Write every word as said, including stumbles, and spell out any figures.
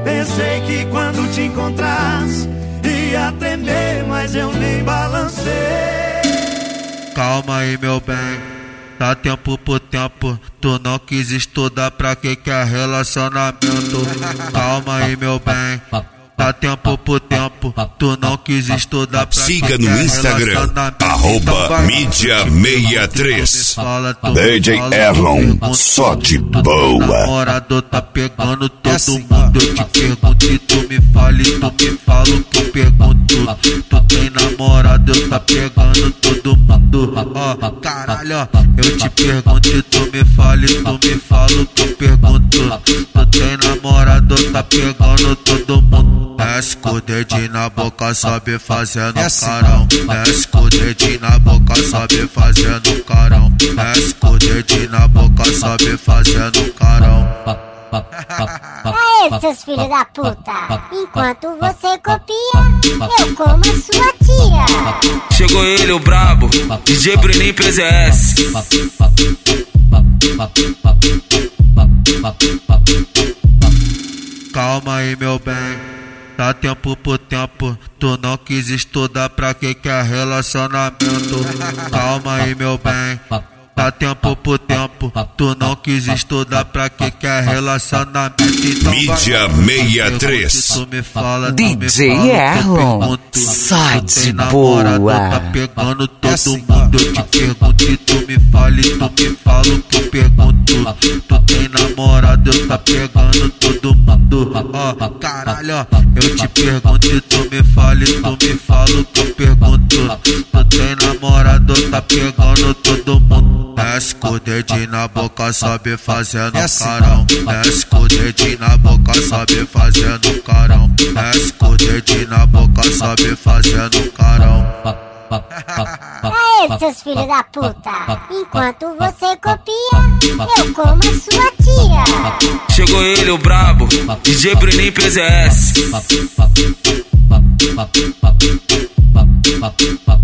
Pensei que quando te encontrasse ia tremer, mas eu nem balancei. Calma aí, meu bem, dá tempo por tempo. Tu não quis estudar, pra que que é relacionamento? Calma aí, meu bem, dá tempo por tempo. Tu não quis estudar, pra Siga que no que é Instagram, arroba mídia sessenta e três. D J Erlon, só de boa. Namorado tá pegando todo mundo. Eu te pergunto e tu me fala, e tu me fala o que eu pergunto. Tu tem namorado, eu tá pegando todo mundo. Ó, oh, caralho, ó, eu te pergunto e tu me fala, e tu me fala o que eu pergunto. Tu tem namorado, eu tá pegando todo mundo. Desce com o dedinho na boca, sobe fazendo carão. Desce com o dedinho na boca, sobe fazendo carão. Desce com o dedinho na boca, sobe fazendo carão. Aê, seus filhos da puta! Enquanto você copia, eu como a sua tia. Chegou ele, o brabo, D J Bruninho P Z S. Calma aí, meu bem, dá tempo por tempo. Tu não quis estudar, pra que que é relacionamento? Calma aí, meu bem, dá tempo por tempo. Tu não quis estudar, pra que que é relacionamento? Então mídia sessenta e três. Tu me fala, D J Erlon, sai de boa. Tá pegando todo mundo. Eu te pergunto e tu me fala, e tu me fala o que eu pergunto. Tu tem namorado, eu tá pegando todo mundo. Ó, oh, caralho, ó, eu te pergunto e tu me fala, e tu me fala o que eu pergunto. Tu tem namorado, eu tá pegando todo mundo. Desce com o dedinho na boca, sobe fazendo carão. Desce com o dedinho na boca, sobe fazendo carão. Desce com o dedinho na boca, sobe fazendo carão. Aê, seus filhos da puta! Enquanto você copia, eu como a sua tia. Chegou ele, o brabo, D J Bruninho P Z S.